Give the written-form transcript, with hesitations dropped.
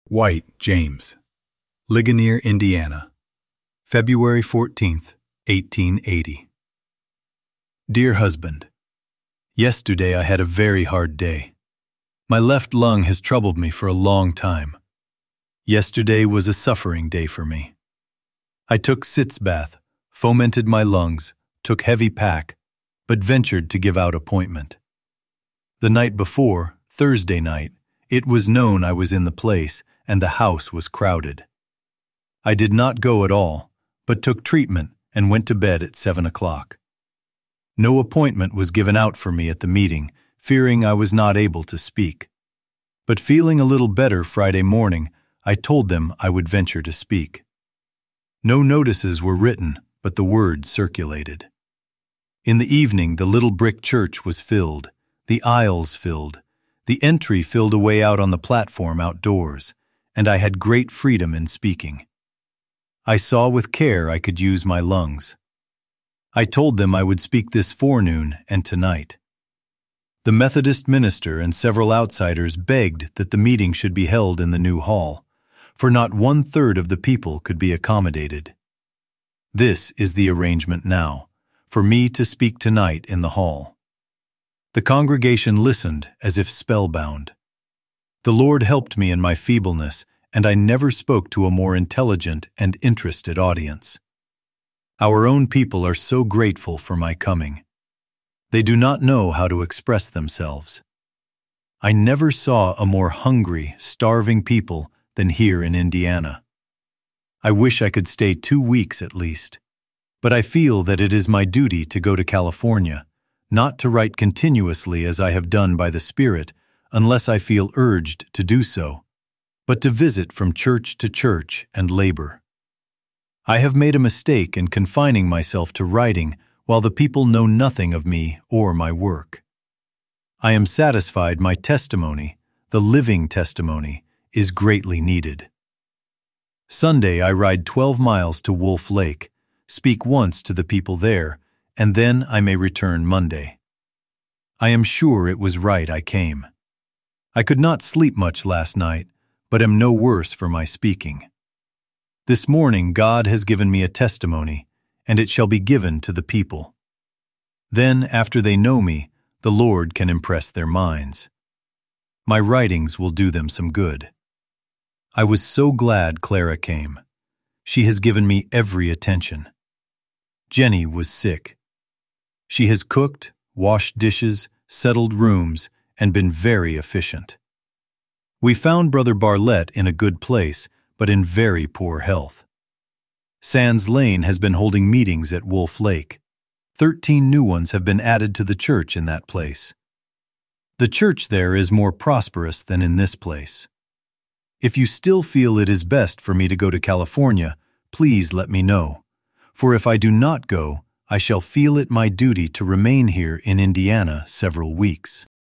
White, James. Ligonier, Indiana. February 14th, 1880. Dear husband, yesterday I had a very hard day. My left lung has troubled me for a long time. Yesterday was a suffering day for me. I took sitz bath, fomented my lungs, took heavy pack, but ventured to give out appointment. The night before, Thursday night, it was known I was in the place, and the house was crowded. I did not go at all, but took treatment and went to bed at 7 o'clock. No appointment was given out for me at the meeting, fearing I was not able to speak. But feeling a little better Friday morning, I told them I would venture to speak. No notices were written, but the word circulated. In the evening, the little brick church was filled, the aisles filled, the entry filled away out on the platform outdoors, and I had great freedom in speaking. I saw with care I could use my lungs. I told them I would speak this forenoon and tonight. The Methodist minister and several outsiders begged that the meeting should be held in the new hall, for not 1/3 of the people could be accommodated. This is the arrangement now, for me to speak tonight in the hall. The congregation listened as if spellbound. The Lord helped me in my feebleness, and I never spoke to a more intelligent and interested audience. Our own people are so grateful for my coming. They do not know how to express themselves. I never saw a more hungry, starving people than here in Indiana. I wish I could stay 2 weeks at least, but I feel that it is my duty to go to California, not to write continuously as I have done by the Spirit, unless I feel urged to do so, but to visit from church to church and labor. I have made a mistake in confining myself to writing while the people know nothing of me or my work. I am satisfied my testimony, the living testimony, is greatly needed. Sunday I ride 12 miles to Wolf Lake, speak once to the people there, and then I may return Monday. I am sure it was right I came. I could not sleep much last night, but am no worse for my speaking. This morning God has given me a testimony, and it shall be given to the people. Then, after they know me, the Lord can impress their minds. My writings will do them some good. I was so glad Clara came. She has given me every attention. Jenny was sick. She has cooked, washed dishes, settled rooms, and been very efficient. We found Brother Barlett in a good place, but in very poor health. Sands Lane has been holding meetings at Wolf Lake. 13 new ones have been added to the church in that place. The church there is more prosperous than in this place. If you still feel it is best for me to go to California, please let me know, for if I do not go, I shall feel it my duty to remain here in Indiana several weeks.